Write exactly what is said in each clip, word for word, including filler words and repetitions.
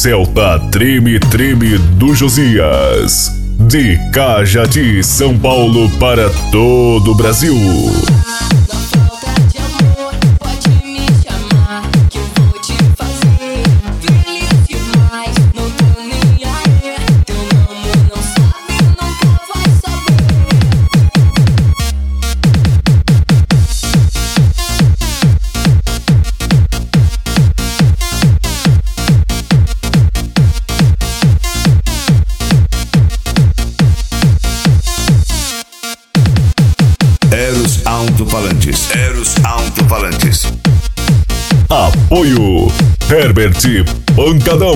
Celta Treme Treme do Josias. De Cajati, São Paulo para todo o Brasil. Alto-falantes. Eros Alto-falantes. Apoio Herbert Pancadão.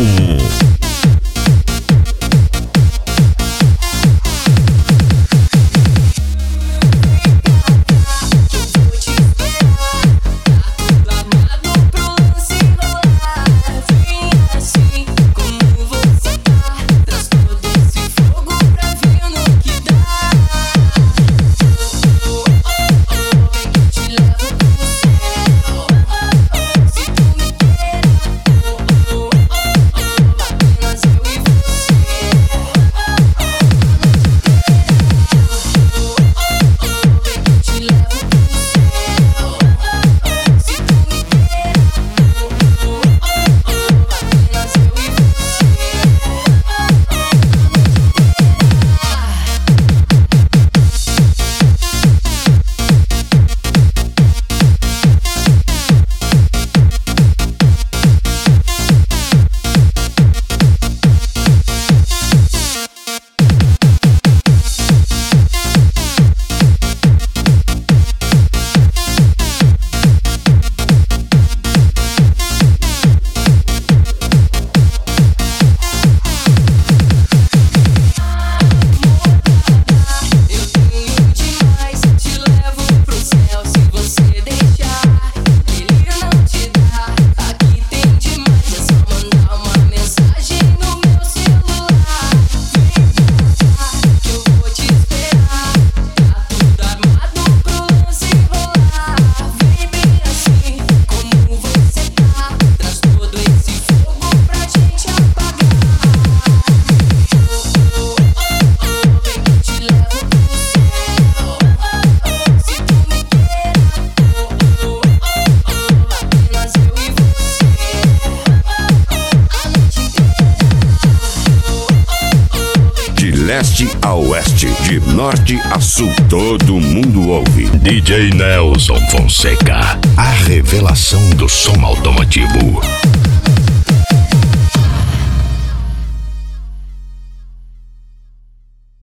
Leste a oeste, de norte a sul, todo mundo ouve. D J Nelson Fonseca, a revelação do som automotivo.